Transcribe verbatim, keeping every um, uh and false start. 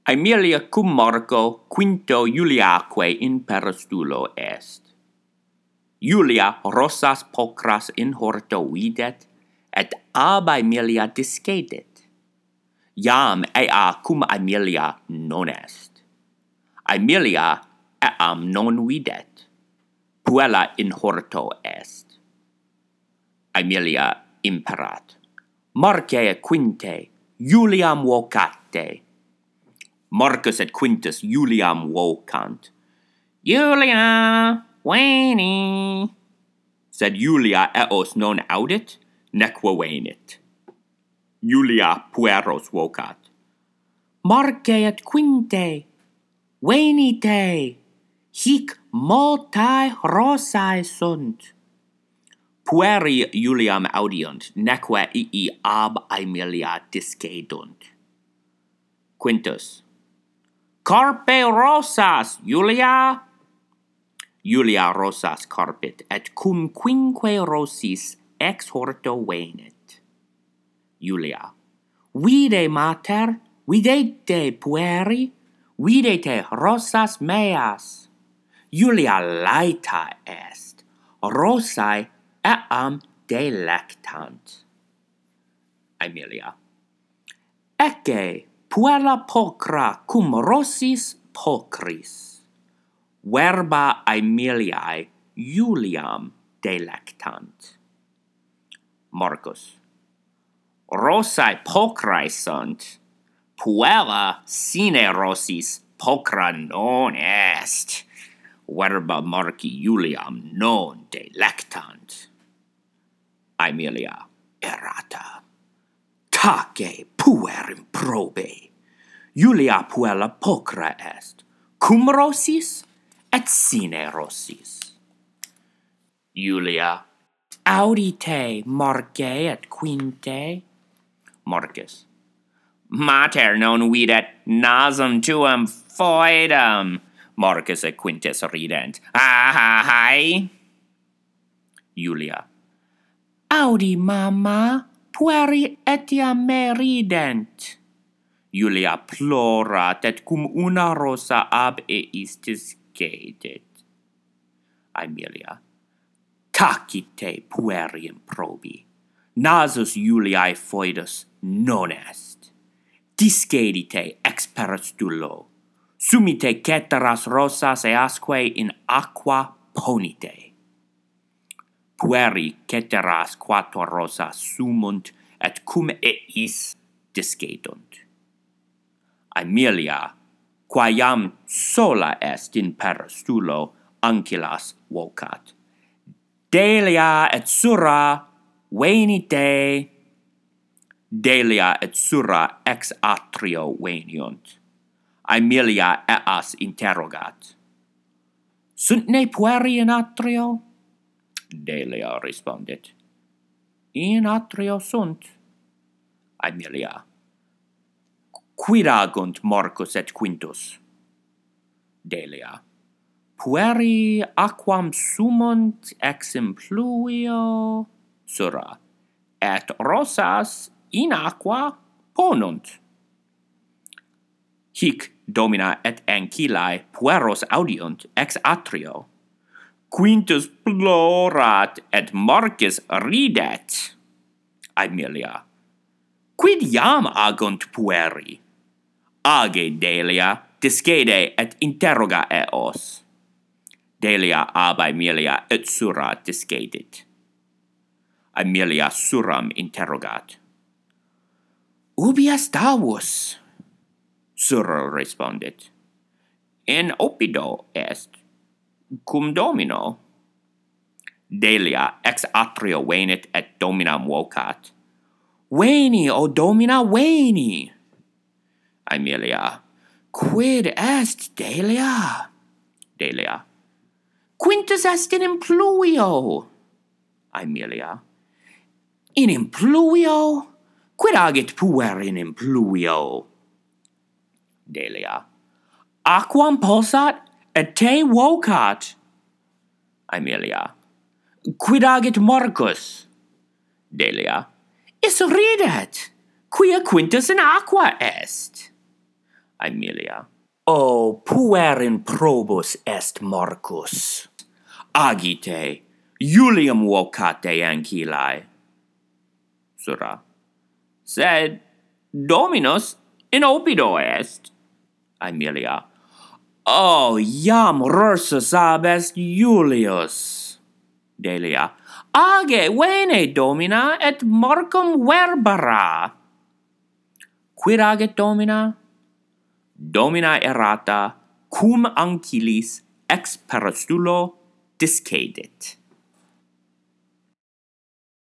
Aemilia cum Marco quinto Iuliaque in peristulo est. Iulia rosas pocras in horto videt, et ab Aemilia discedit. Iam ea cum Aemilia non est. Aemilia eam non videt, puella in horto est. Aemilia imperat. Marcae quinte Iuliam vocate. Marcus et Quintus Iuliam vocant. Iulia, veni. Sed Iulia eos non audit, neque venit. Iulia pueros vocat. Marcae et quinte, venite, hic multae rosae sunt. Pueri Iuliam audiunt, neque ii ab Aemilia discedunt. Quintus. Carpe rosas, Iulia. Iulia rosas carpit, et cum quinque rosis ex horto venit. Iulia. Vide mater, videte pueri, videte rosas meas. Iulia laeta est, rosae eam delectant. Aemilia. Ecce puella pulchra cum rosis pulchris. Verba Aemiliae Iuliam delectant. Marcus. Rosae pulchrae sunt, puella sine rosis pulchra non est. Verba Marci Iuliam non delectant. Aemilia errata. Tace puer improbe. Iulia puella pulchra est, cum rosis et sine rosis. Iulia. Audite, Marcae et Quinte. Marcus. Mater non videt nasum tuum foedum. Marcus et Quintus rident. Ah, hai. Iulia. Audi, mamma, pueri etiam me rident. Iulia plorat, et cum una rosa ab eis discedit. Aemilia. Tacite pueri improbi. Nasus Iuliae foedus non est. Discedite ex peristulo. Sumite ceteras rosas easque in aqua ponite. Pueri ceteras quator rosas sumunt, et cum eis discedunt. Aemilia, quaeam sola est in peristulo, ancillas vocat. Delia et Sura, venite. Delia et Sura ex atrio veniunt. Aemilia eas interrogat. Sunt ne pueri in atrio? Delia respondit. In atrio sunt. Aemilia. Quid agunt Marcus et Quintus? Delia. Pueri aquam sumunt ex impluio. Sura. Et rosas in aqua ponunt. Hic domina et ancillae pueros audiunt ex atrio. Quintus plorat et Marcus ridet. Aemilia. Quid iam agunt pueri? Age Delia, discede et interroga eos. Delia ab Aemilia et Sura discedit. Aemilia Suram interrogat. Ubi est davus? Sura respondit. In opido est, cum domino. Delia ex atrio venit et dominam vocat. Veni, o domina, veni. Aemilia. Quid est, Delia? Delia. Quintus est in impluio. Aemilia. In impluio? Quid agit puer in impluio? Delia. Aquam pulsat et te vocat. Aemilia. Quid agit Marcus? Delia. Is ridet, quia Quintus in aqua est. Aemilia. O puerin probus est Marcus. Agite, Iulium vocate ancillae. Sura. Sed Dominus in opido est. Aemilia. O, iam rursus ab est Iulius. Delia. Age vene, Domina, et Marcum verbera. Quid agit Domina? Domina errata cum ancillis ex peristulo discedit.